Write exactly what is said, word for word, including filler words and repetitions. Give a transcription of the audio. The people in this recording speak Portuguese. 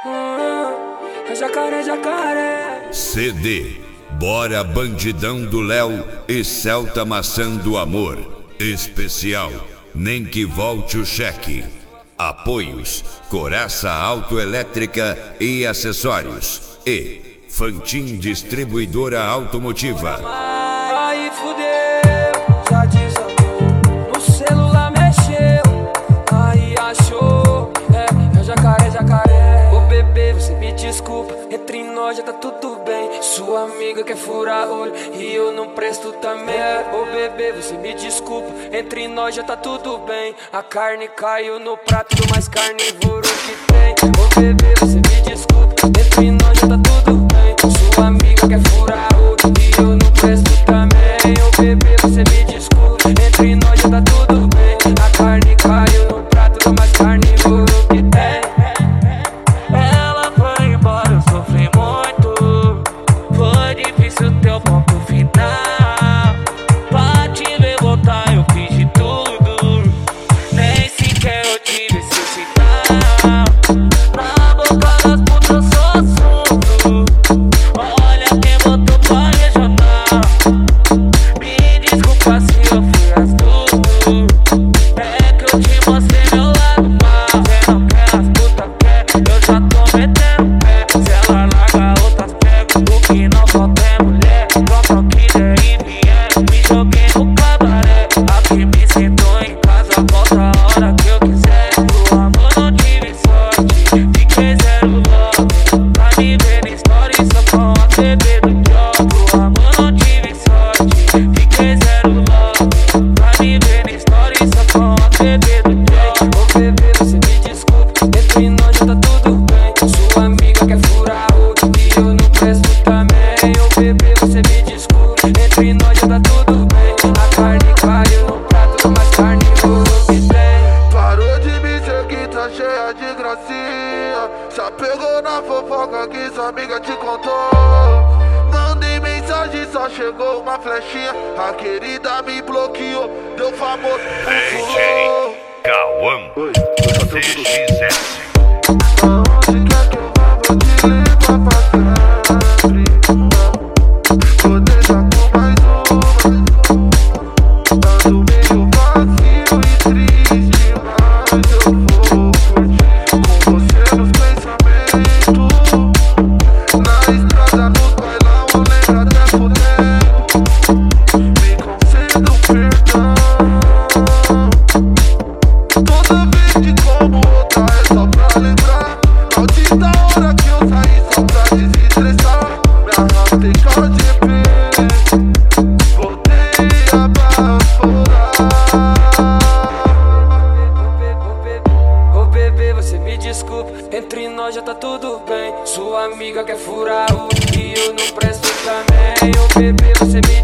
É jacaré, jacaré. C D Bora Bandidão do Léo e Celta Maçã do Amor. Especial Nem Que Volte o Cheque. Apoios Coraça Autoelétrica e Acessórios e Fantin Distribuidora Automotiva. Aí fudeu, já desandou, no celular mexeu, aí achou, é, é jacaré, jacaré. Ô bebê, você me desculpa, entre nós já tá tudo bem. Sua amiga quer furar olho e eu não presto também. Ô bebê, você me desculpa, entre nós já tá tudo bem. A carne caiu no prato do mais carnívoro que tem. Ô bebê, você me desculpa, entre nós já tá tudo bem. Sua amiga quer furar olho e eu não presto também. Ô bebê, você me desculpa, entre nós já tá tudo bem. A carne caiu no prato do mais carnívoro que tem. Ela foi embora, eu sofri muito. Foi difícil teu ponto final. Pra te ver voltar eu fiz de tudo, nem sequer eu tive esse sinal. Na boca das putas eu sou assunto. Olha quem botou pra regional. Me desculpa se eu fui astuto, é que eu te mostrei meu lado mal. Cê não quer, as putas quer, eu já tô metendo pé. Se ela larga outras pega, o que não falta é mulher. Troca o que der e vier, me joguei no cabaré. Aqui me sinto em casa, volta a hora que eu quiser. Pro amor não tive sorte, fiquei zero logo. Pra me ver em story só com a T V do jogo. Pro amor não tive sorte, fiquei zero logo. Pra me ver em story só com a T V do jogo. Ô bebê, você me desculpa, entre nós já tá tudo bem. Sua amiga quer furar olho e eu não presto também. Ô bebê, você me desculpa, entre nós já tá tudo bem. A carne caiu no prato do mais carnívoro que tem. Parou de me seguir, tá cheia de gracinha. Já pegou na fofoca que sua amiga te contou. Mandei mensagem, só chegou uma flechinha. A querida me bloqueou, deu famoso. D J Cauã Oi, eu só tenho tudo. C X S. Aonde quer que eu vá, vou te levar pra sempre. Vou deixar com mais uma. Ando meio vazio e triste, mas eu vou curtir com você nos pensamentos. Na estrada, nos bailão, eu lembro até por dentro. Me concedo perdão. Toda vez que como outra é só pra lembrar. Maldita hora que eu saí só pra desestressar. Me arrastei com a G P, voltei a baforar. Ô bebê, você me desculpa, entre nós já tá tudo bem. Sua amiga quer furar olho e eu não presto também. Ô bebê, você me